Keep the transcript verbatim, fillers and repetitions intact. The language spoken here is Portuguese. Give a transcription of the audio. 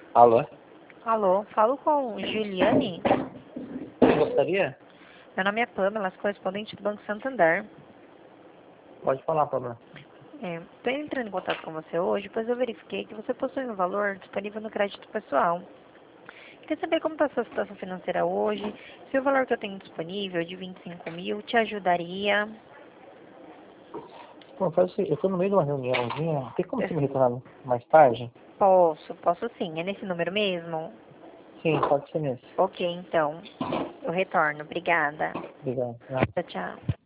Alô? Alô, falo com Juliane. Gostaria? Meu nome é Pamela, correspondente do Banco Santander. Pode falar, Pablo. Estou entrando em contato com você hoje, pois eu verifiquei que você possui um valor disponível no crédito pessoal. Queria saber como está a sua situação financeira hoje, se o valor que eu tenho disponível de vinte e cinco mil te ajudaria. Bom, faz assim, eu tô no meio de uma reuniãozinha. Tem como Eu você me retornar mais tarde? posso, posso sim. É nesse número mesmo? Sim, pode ser nesse. Ok, então. Eu retorno. Obrigada. Obrigado. Tchau, tchau.